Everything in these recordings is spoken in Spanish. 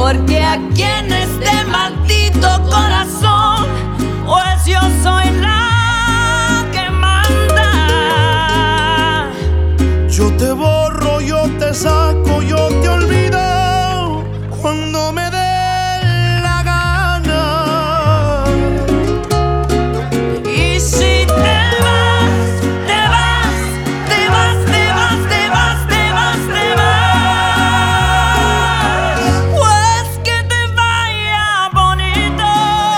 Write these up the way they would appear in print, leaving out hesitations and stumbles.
porque aquí en este maldito corazón, pues yo soy la que manda. Yo te borro, yo te saco, yo te olvido cuando me dé la gana. Y si te vas, te vas, te vas, te vas, te vas, te vas, te vas, pues que te vaya bonito,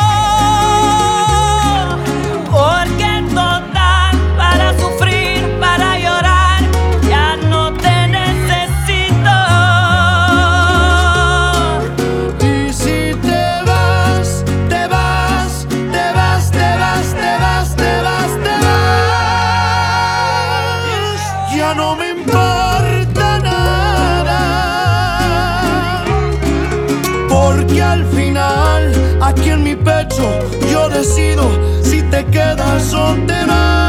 porque total, para sufrir, para llorar, ya no te necesito. Y si te vas, te vas, te vas, te vas, te vas, te vas, te vas, ya no me importa nada, porque al final aquí en mi pecho yo decido si te quedas o te vas.